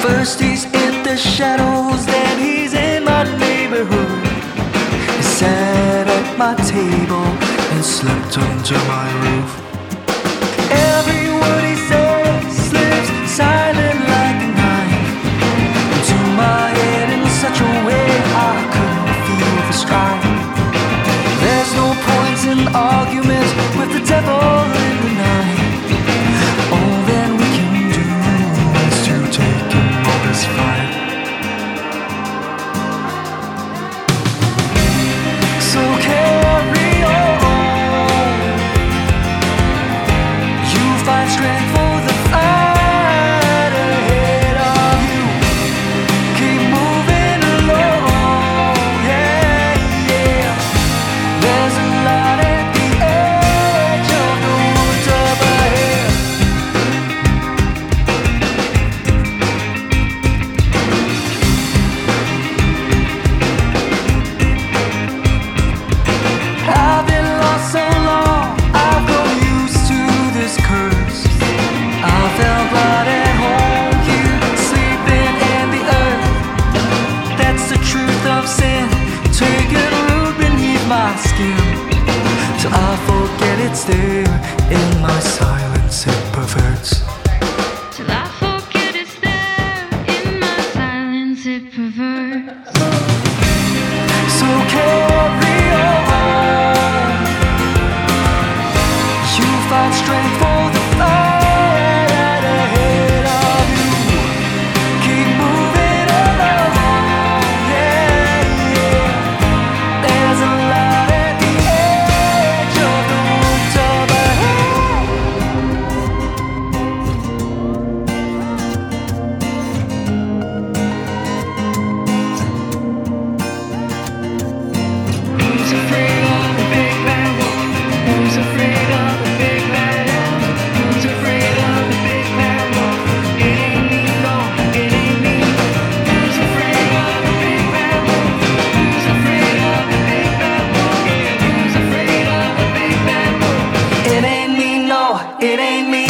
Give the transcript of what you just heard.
First he's in the shadows, then he's in my neighborhood. He sat at my table and slept under my roof. Every word he says slips silent like a knife into my head in such a way I couldn't feel the strife. There's no point in argument with the devil in the night. All that we can do is to take him on this fight. So carry on. You find strength for the fight ahead of you. Keep moving along, yeah, yeah. There's a light at the edge of the woods up ahead. I've been lost so long, I've grown used to this curse. I felt right at home here, sleeping in the earth. That's the truth of sin, taking root beneath my skin. Till I forget it's there, in my silence it perverts. Till I forget it's there, in my silence it perverts. So carry on. You find strength for the fight ahead of you. Keep moving along, yeah, yeah. There's a light at the edge of the woods up ahead. Who's afraid of the big bad wolf? Who's afraid of the big bad wolf? Who's afraid of the big bad wolf? It ain't me, no, it ain't me. Who's afraid of the big bad wolf? Who's afraid of the big bad wolf? Yeah, who's afraid of the big bad wolf? It ain't me, no, it ain't me.